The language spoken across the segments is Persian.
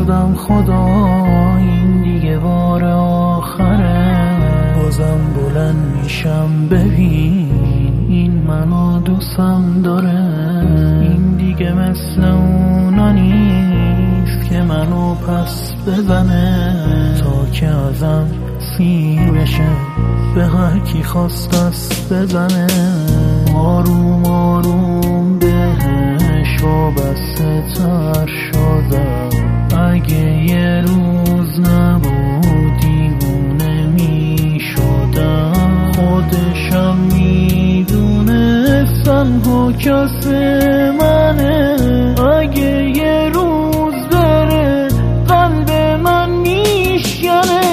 خوردم خدا این دیگه بار آخره، بازم بلند میشم ببین این منو دوستم داره. این دیگه مثل اونا نیست که منو پس بزنه، تا که ازم سیر بشه به هر کی خواست دست بزنه. آروم آروم بهش وابسته تر شدم، اگه یه روز نبود دیوونه می شدم. خودشم میدونه تنها کسی منه، اگه یه روز بره قلب من میشکنه.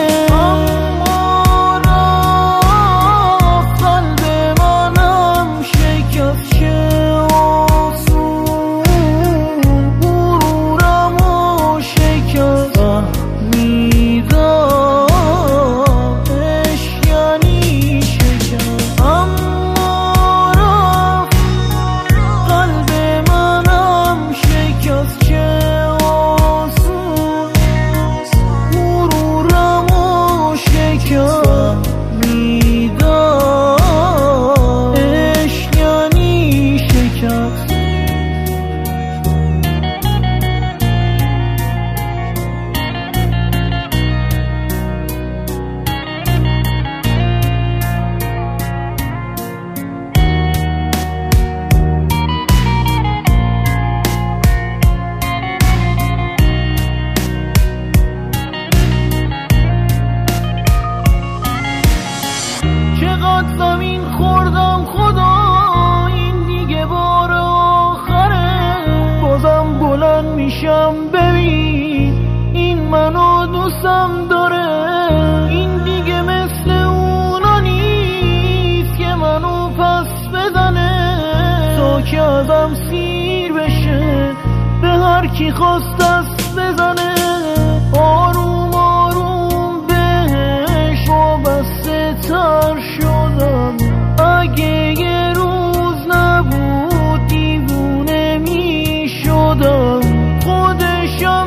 زمین خوردم خدا این دیگه بار آخره، بازم بلند میشم ببین این منو دوستم داره. این دیگه مثل اونا نیست که منو پس بزنه، تا که ازم سیر بشه به هر کی خواست دست بزنه. آروم آروم بهش وابسته تر شدم، اگه یه روز نبود دیوونه می شدم. خودشم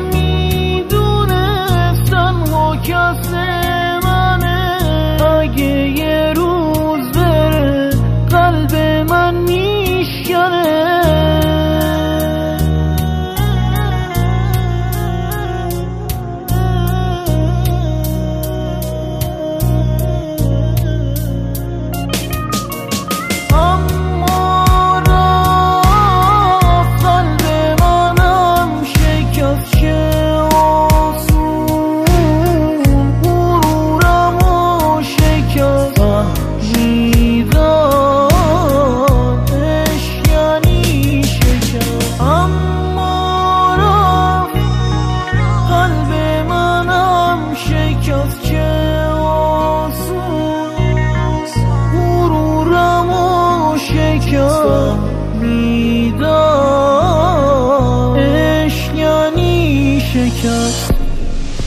میدونست تنها کسی منه، اگه یه روز بره قلب من میشکنه.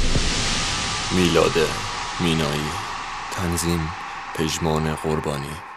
میلاد مینایی، تنظیم پژمان قربانی.